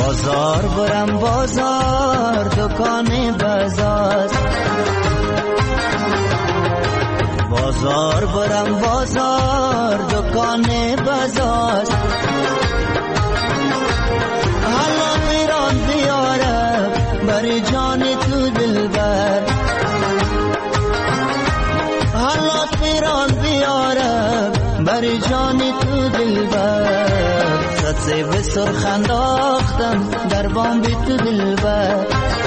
بازار برم بازار دکان بازار، بازار برم بازار دکان بازار، حالا میرم بیارم بر جان تو دلبر، حالا میرم بیارم بر جان تو دلبر، سطح به سرخ انداختم در بام بی تو دلبر،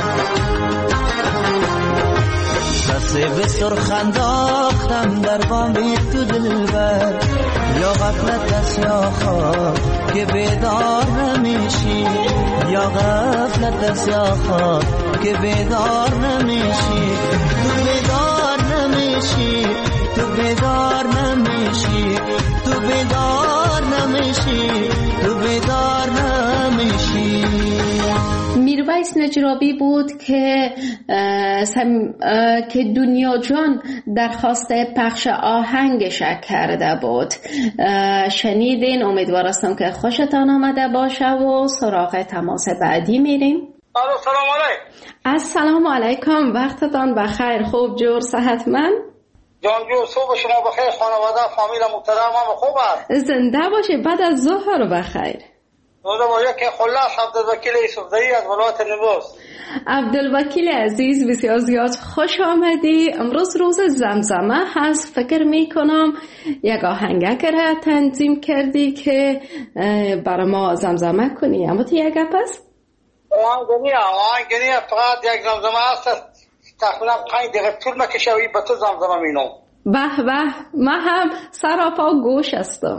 سطح به سرخ انداختم در بام بی تو دلبر، یا غفلت است یا خواب که بیدار نمیشی، یا غفلت است یا خواب که بیدار نمیشی، تو بیدار نمیشی، تو بیدار نمیشی، تو بیدار نمیشی، تو بیدار نمیشی. میرویس نجرابی بود که دنیا جان درخواست پخش آهنگش کرده بود. شنیدین؟ امیدوار هستم که خوشتان آمده باشه و سراغ تماس بعدی میریم. سلام علیکم. السلام علیکم، وقتتان بخیر، خوب جور صحتمند؟ جان جو صبح شما بخیر، خانواده فامیل محترم هم خوب است؟ زنده باشه، بعد از ظهر بخیر. روزه باشه که خلاص عبدالوکیل یوسفزئی از ولایت نیمروز. عبدالوکیل عزیز بسیار زیاد خوش آمدی. امروز روز زمزمه هست، فکر میکنم یک آهنگک را تنظیم کردی که برای ما زمزمه کنی. اما تو یک گپ است؟ آهنگنیه فقط یک زمزمه هست، تقریبا 5 دقیقه طول میکشه و به تو زمزمه مینم. به به، من هم سراپا گوش هستم.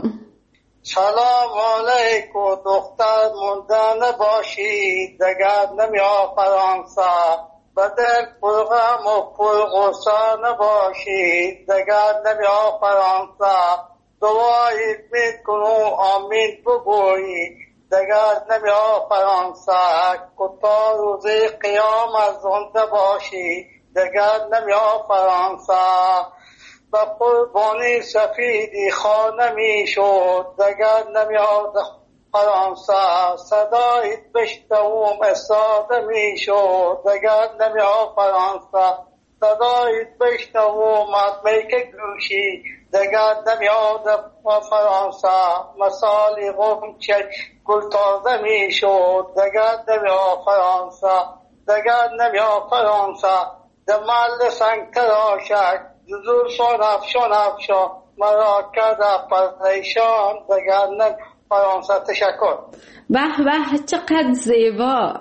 سلام علیکم دختر مونده نباشی، دگر نمیاد فرانسه، بدل پرغم و پرغصه نباشی، دگر نمیاد فرانسه، دعایی میکنم آمین بگویی، دگر نمیاد فرانسه، کتا روزی قیامت زنده باشی، دگر نمیاد فرانسه، به قربانی سفیدی خانه می شد، دگر نمیاد فرانسه، صدایت بشنوم استاده می شد، دگر نمیاد فرانسه، صدایت بشنوم میک گوشی، دگر نمیاد فرانسه، مثالی غنچه گل تازه می شد، دگر نمیاد فرانسه، دگر نمیاد فرانسه، دمال سنگ تراشک زور شون مرا کرده پریشان، دگر نمیاد فرانسه. تشکر. به به، چقدر زیبا.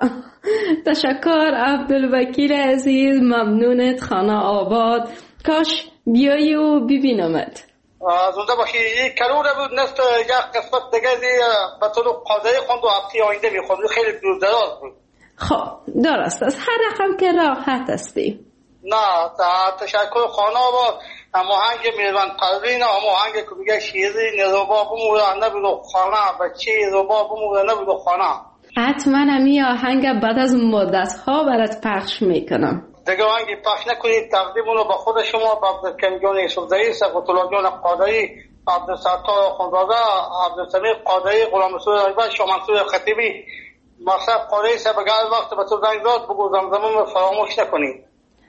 تشکر عبدالوکیل عزیز، ممنونت، خانه آباد. کاش بیایی و ببینمت. زنده باشی. یک کلوره بود نست یک قسمت دیگه به طور قاضی خوند و هفته آینده میخوند، خیلی دور دراز بود. خب درست است، هر رقم که راحت هستی. نه تشکر. خانه آباد آهنگ میروان پروین، آهنگ که میگه شیری نروبا بموره نبودو خانه، بچه روبا بموره نبودو خانه. حتما همی آهنگ بعد از مدت ها برات پخش میکنم. دیگه آهنگی پخش نکنید، تقدیمونو به خود شما، به عبدالکریم جان یوسفزئی، صفوت الله جان قادری، عبدالستار خانزاده، عبدالسمیع قادری، غلام رسول رایبر، شاه منصور خطیبی، مصطفی قادری صاحب اگر وقت به تو زنگ داد بگو زمزمه فراموش نکنید.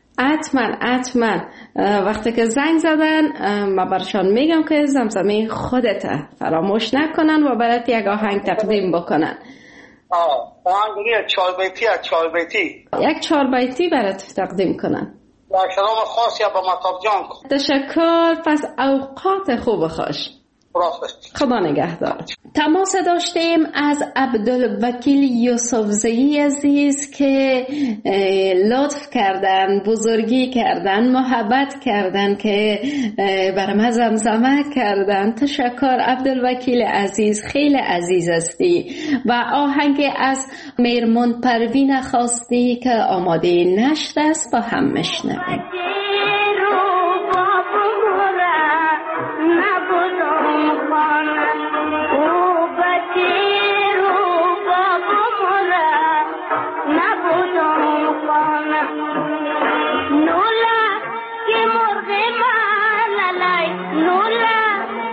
حتما وقتی که زنگ زدن من برشان میگم که زمزمه خودت فراموش نکنن و برات یک آهنگ تقدیم بکنن. آهنگ چهار بیتی از چهار بیتی، یک 4 بیتی برات تقدیم کنن. با سلام خاصی به مطاب جان. تشکر. پس اوقات خوب خوش. خدا نگهدار. تماس داشتیم از عبدالوکیل یوسفزئی عزیز که لطف کردن، بزرگی کردن، محبت کردن که برام زمزمه کردن. تشکر عبدالوکیل عزیز، خیلی عزیز هستی. و آهنگ از میرمن پروین خواستی که آماده نشر است، با هم میشنویم.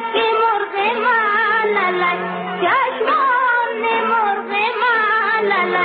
La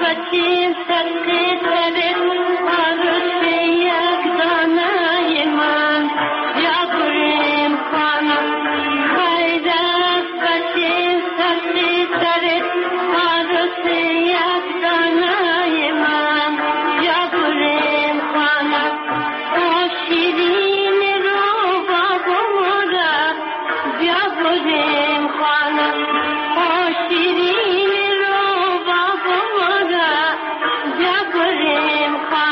شیرین رو بابا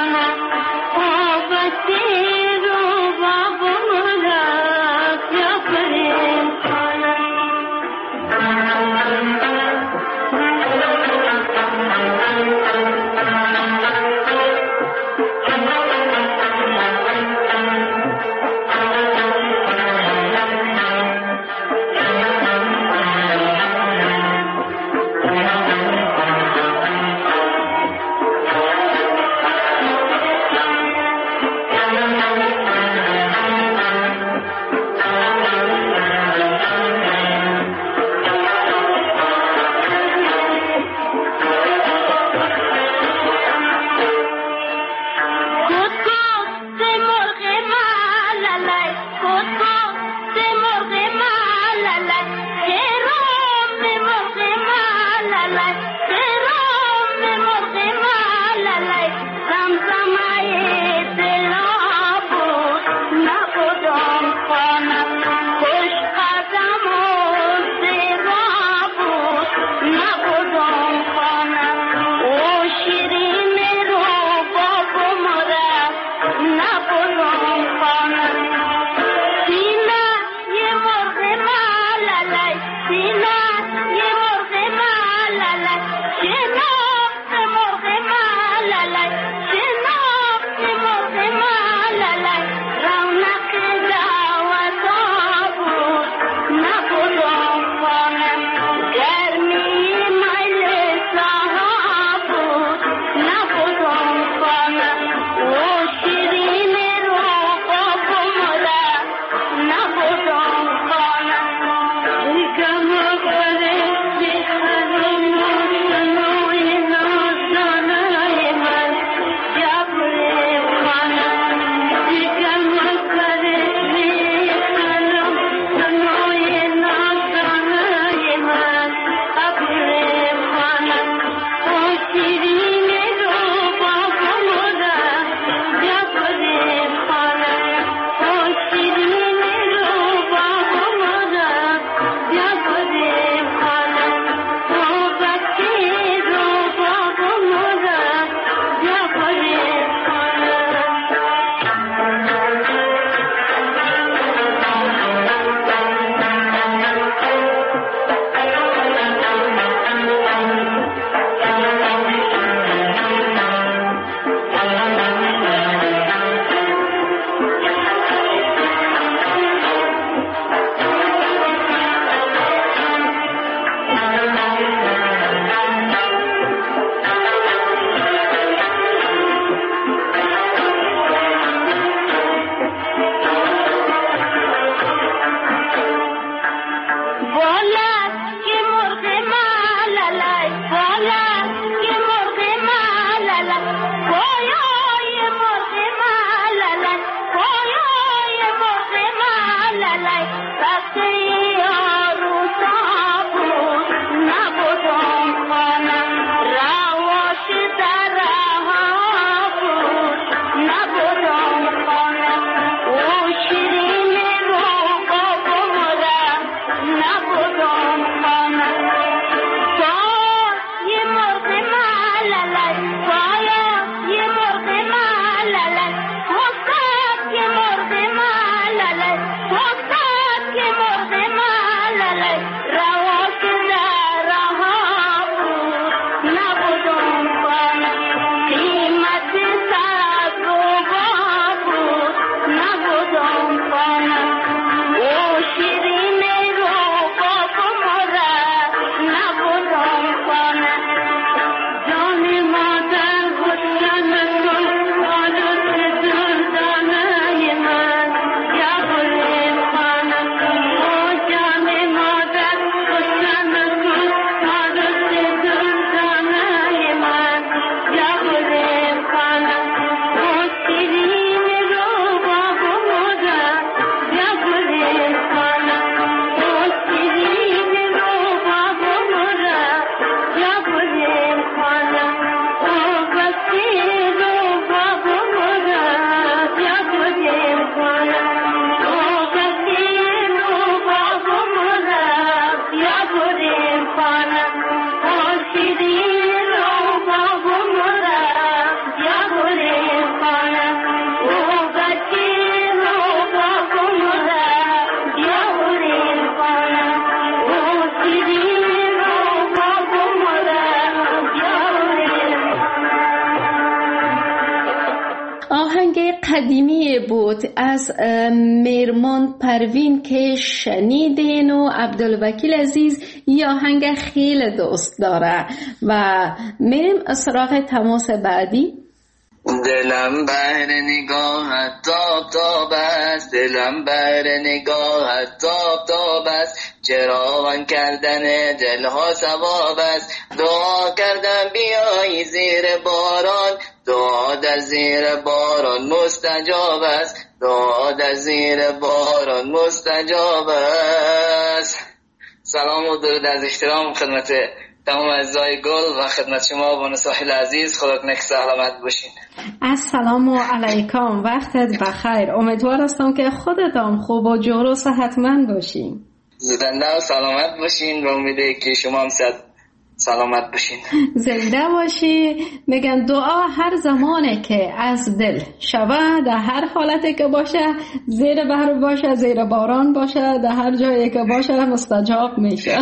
قدیمی بود از میرمان پروین که شنیدین و عبدالوکیل عزیز یه آهنگ خیلی دوست داره و میریم سراغ تماس بعدی. دلم بر نگاهت تاب تاب است، دلم بر نگاهت تاب تاب است، چراغان کردن دلها ثواب است، دعا کردم بیایی زیر باران، دعا در زیر باران مستجاب است، دعا در زیر باران مستجاب است. سلام و درود از احترام خدمت تمام اعضای گل و خدمت شما و نصاحل عزیز. خدا کنه که سلامت باشین. السلام علیکم، وقتت بخیر. امیدوار هستم که خودتان خوب و جور و صحتمند باشین. زنده و سلامت باشین و امیده که شما هم سلامت باشین. زنده باشی. میگن دعا هر زمانه که از دل شوه، در هر حالتی که باشه، زیر بحر باشه، زیر باران باشه، در هر جایی که باشه مستجاب میشه.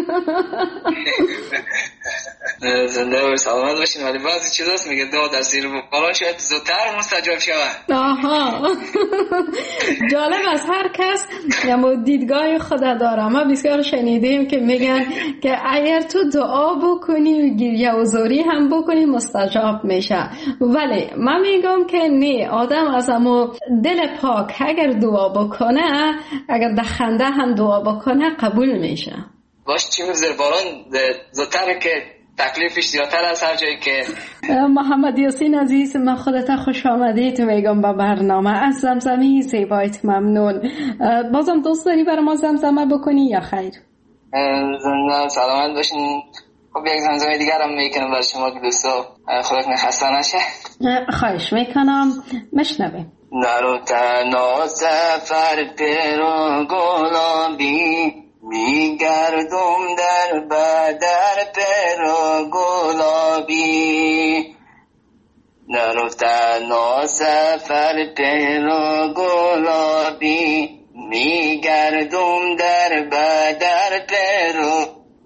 زنده و سلامت باشین. ولی بعضی چیز هست میگه دعا در زیر باران شاید زودتر مستجاب شوه. آها. جالب است، هر کس دیدگاه خود داره. ما بسیار شنیدیم که میگن که اگر تو دعا بکنی و گریه و زاری هم بکنی مستجاب میشه، ولی من میگم که نه، آدم از امو دل پاک اگر دعا بکنه، اگر در خنده هم دعا بکنه قبول میشه. باش چی زیر باران زودتر که تکلیفش زیادتر از هر جایی که. محمد یاسین عزیز، من خودت خوش آمدید میگم به برنامه. از زمزمه زیبایت ممنون. بازم دوست داری برای ما زمزمه بکنی یا خیر؟ زنده سلامت باشین. خب یک زمزمه دیگر هم میکنم برای شما که دوستا خدا کنه خسته نشه. خواهش میکنم، مشنویم. نرو تنها سفر پیرو گلابی، میگردم در بدر پیرو گلابی، نرو تنها سفر پیرو گلابی، میگردم در بدر پیرو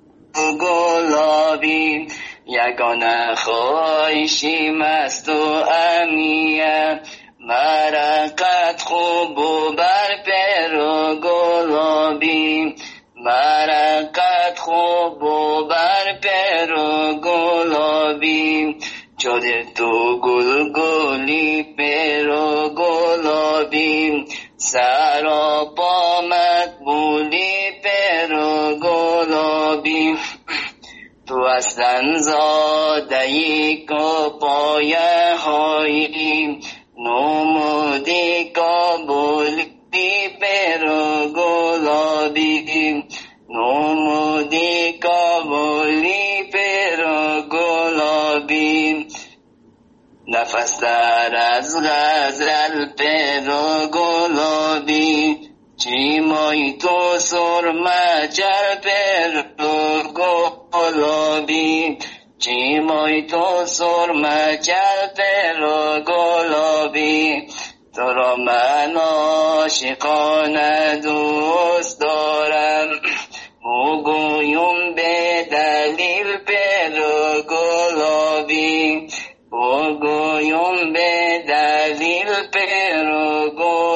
گلابی، یگانه خواهشیم است و امیه، مرقت خوب و بر پیرو گلابی، مرقت خوب و بر پیرو گلابی، جد تو گل گلی پیرو گلابی، سراپا مقبولی پیرو گلابی، تو اصلا زادهی که پایه هایی، نمودی کابولی پیرو گلابی، نمودی کابولی پیرو گلابی، نفس در از غزل پیرو گلابی، چیمای تو سرمه جر پیرو گلابی، چیمای تو سرمه جر پیرو گلابی، تو را من عاشقانه دوست دارم، بگویم به دلیل پیرو گلابی، بگویم به دلیل پیرو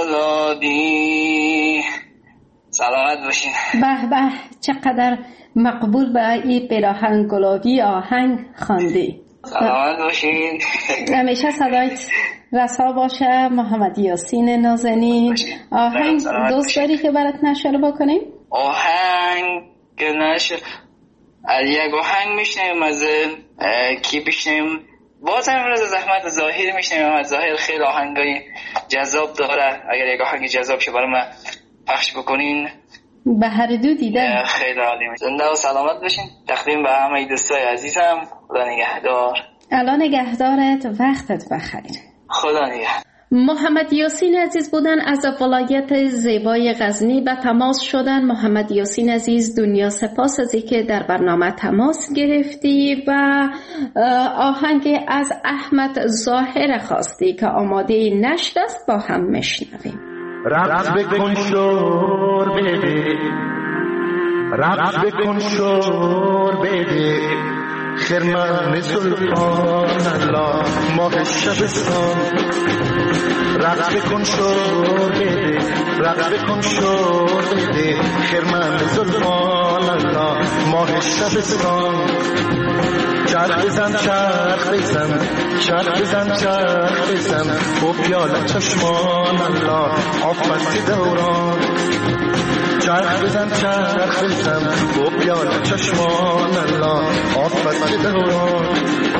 گلابی. سلامت باشین. به به، چقدر مقبول به این پیراهن گلابی آهنگ خواندی. سلامت باشین. همیشه صدایت رسا باشه. محمد یاسین نازنین، آهنگ دوست داری که برات نشر بکنیم؟ آهنگ که نشر یک آهنگ میشنیم از کی بشنیم؟ باز امروز زحمت ظاهر میشنیم. از ظاهر خیلی آهنگای جذاب داره، اگر یک آهنگ جذاب شه برای من پخش بکنین به هر دو دیدن خیلی عالی میشه. زنده و سلامت باشین. تقدیم به همه دوستای عزیزم. خدا نگهدار. الان نگهدارت، وقتت بخیر. خدا نگهدار. محمد یاسین عزیز بودن از ولایت زیبای غزنی به تماس شدن. محمد یاسین عزیز، دنیا سپاس از اینکه در برنامه تماس گرفتی و آهنگ از احمد ظاهر خواستی که آماده نشر است، با هم میشنویم. رقص بکن شور بده، رقص بکن شور بده، خرمن زلفان الله ماه شبستان رقص کن شور بده رقص کن شور بده خرمن زلفان الله ماه شبستان چرخ بزن چرخ بزن چرخ بزن چرخ بزن با پیاله چشمان الله آفت دوران چرخ بزن چرخ بزن با پیاله چشمان الله آفت دوران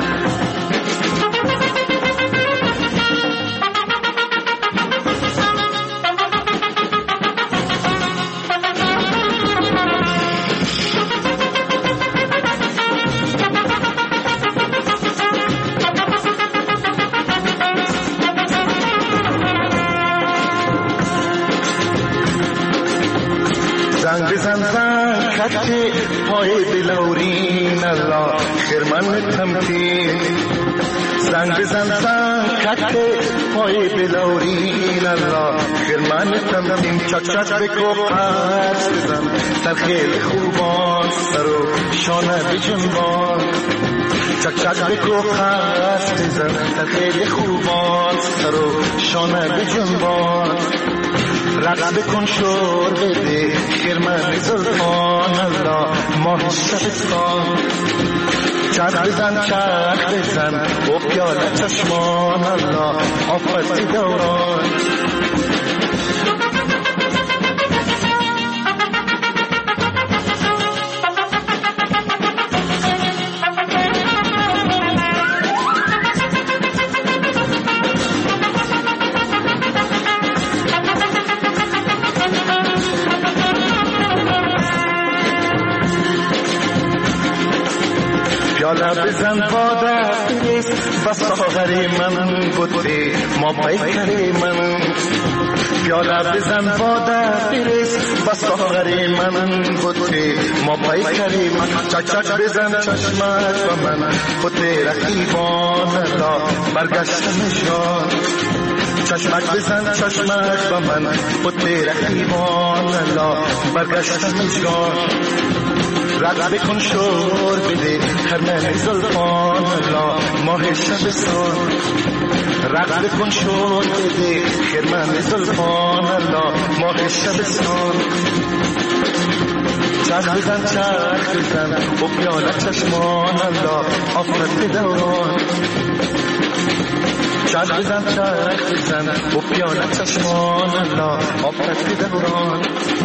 زنگ بزن زنگ خط پای بلورین الله خرمن تمکین زنگ بزن زنگ خط پای بلورین الله خرمن تمکین چک چک بگو پس بزن سر خیلی خوبان سر و شانه بجنبان چک چک بگو پس بزن سر خیلی خوبان سر و شانه بجنبان رقص بکن شور بده خرمن زلفان الله ماه شبستان چرخ بزن چرخ بزن با پیاله چشمان الله آفت دوران پیاله بزن باده بریز و ساغری من بوده ما پیکری من پیاله بزن باده بریز و ساغری من بوده ما پیکری من چک چک بزن چشمت و من بوده رقیبان الله برگشتم جان چشمک بزن چشمک و من بوده رقیبان الله برگشتم جان رقص بکن شور بده خرمن زلفان الله ماه شبستان رقص بکن شور بده خرمن زلفان الله ماه شبستان چرخ بزن چرخ بزن با پیاله چشمان الله آفت دوران چرخ بزن چرخ بزن با پیاله چشمان الله آفت دوران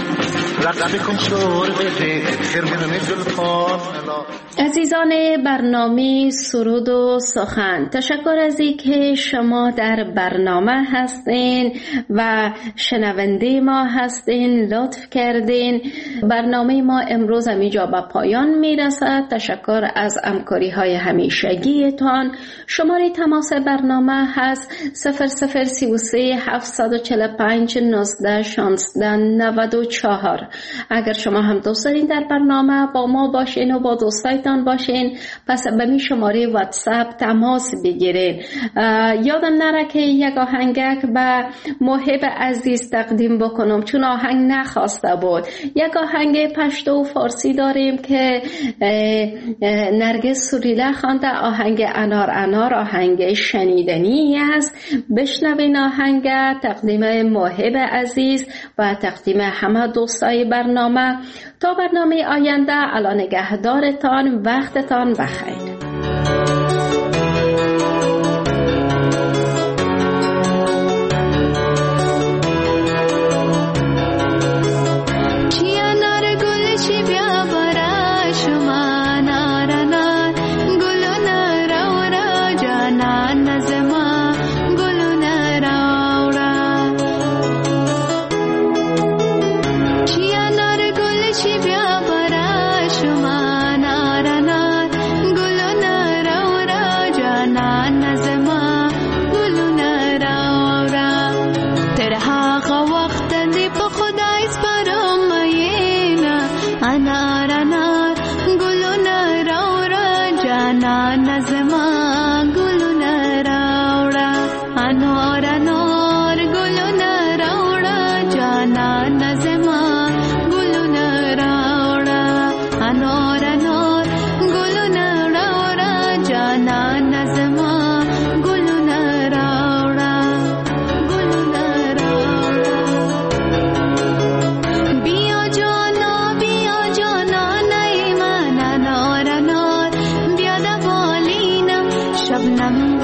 عزیزان برنامه سرود و سخن، تشکر از اینکه شما در برنامه هستین و شنونده ما هستین، لطف کردین. برنامه ما امروز همینجا به پایان میرسد. تشکر از همکاری های همیشگیتان. شماره تماس برنامه هست 0033 745 19 16 94. اگر شما هم دوست دارین در برنامه با ما باشین و با دوستایتان باشین، پس به می شماره واتساپ تماس بگیرین. یادم نره که یک آهنگک به محب عزیز تقدیم بکنم، چون آهنگ نخواسته بود. یک آهنگ پشتو و فارسی داریم که نرگس سوریله خوانده، آهنگ انار انار، آهنگ شنیدنی است. بشنوین آهنگ، تقدیم محب عزیز و تقدیم همه دوستای برنامه. تا برنامه آینده، الان نگهدارتان، وقتتان بخیر. Gulu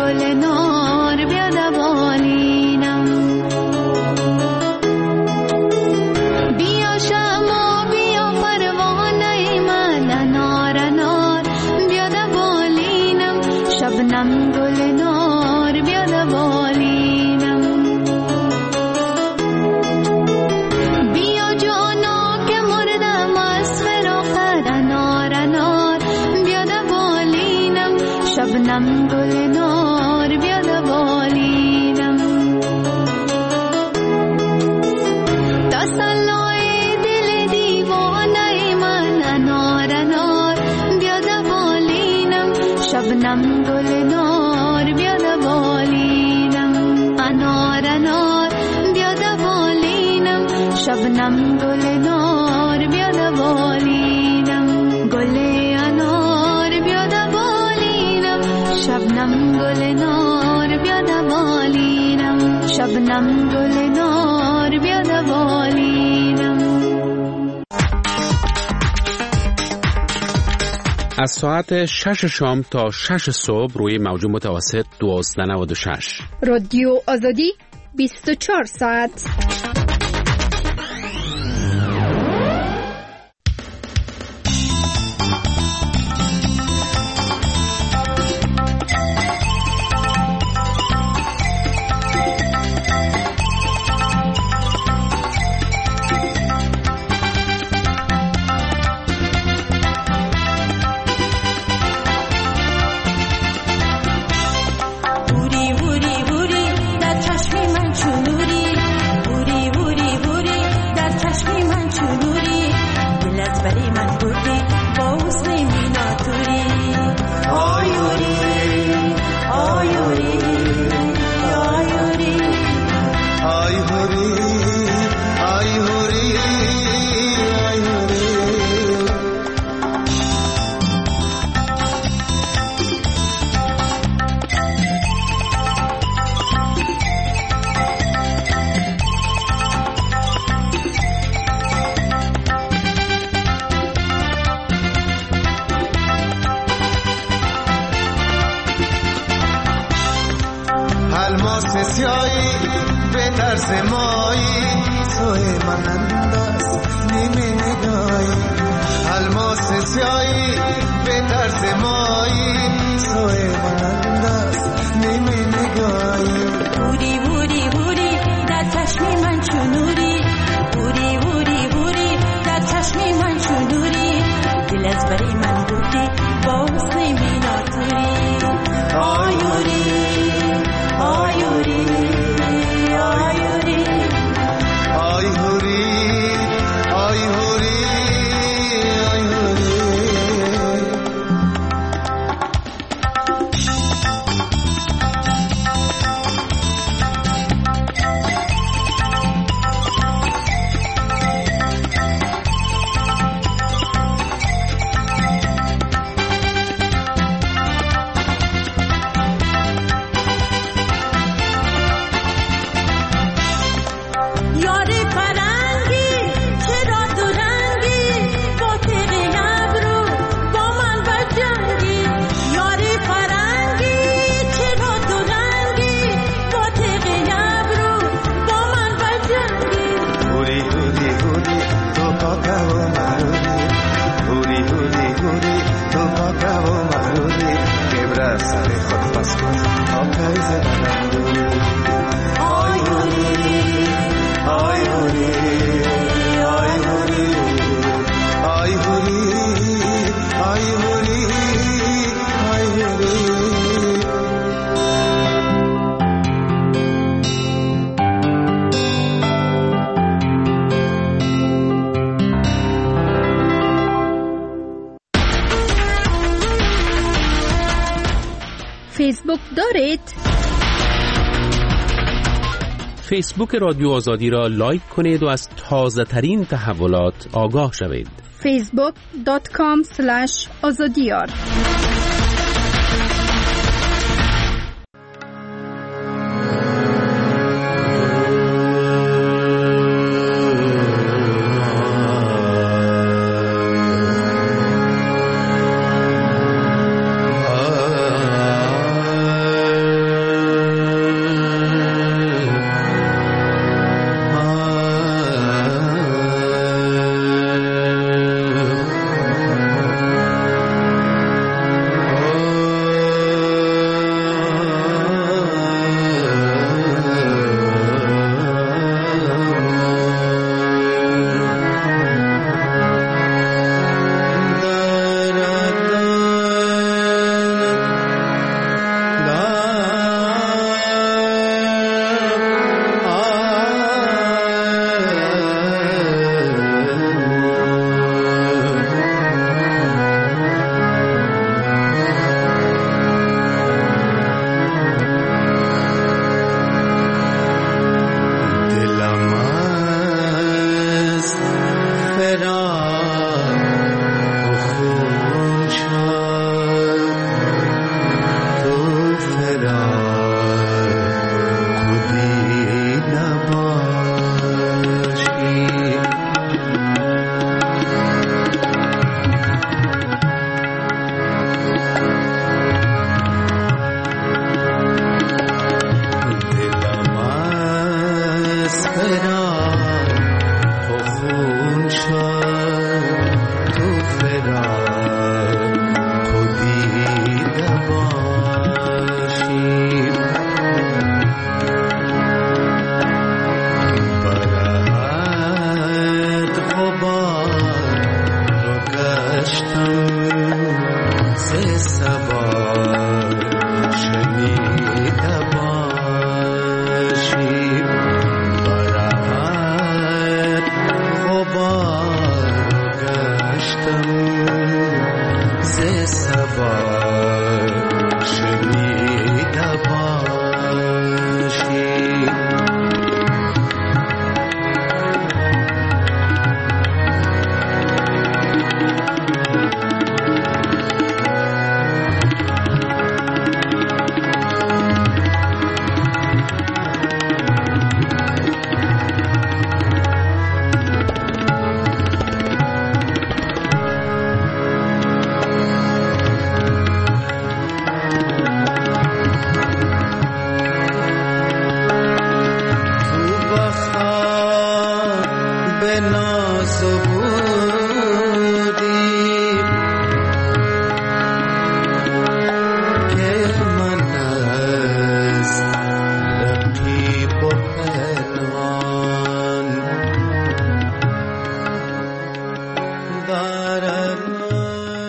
گل نار بیاد بالینم بیا شما بیا پروانه من انار انار بیاد بالینم شبنم گل نار بیاد بالینم بیا جانا که مردم از فراقت انار انار بیاد بالینم شبنم گل نار بیاد بالینم تسلای دل دیوانه من انار انار بیاد بالینم شبنم گل نار بیاد بالینم انار انار بیاد بالینم شبنم گل نار بیاد بالینم گل انار بیاد بالینم شبنم گل نار بیاد بالینم شبنم گل نار بیاد بالینم از ساعت 6 شام تا 6 صبح روی موج متوسط 1296 رادیو آزادی 24 ساعت. فیسبوک دارید؟ فیسبوک رادیو آزادی را لایک کنید و از تازه ترین تحولات آگاه شوید. facebook.com/azadiyar گشتم ز سبا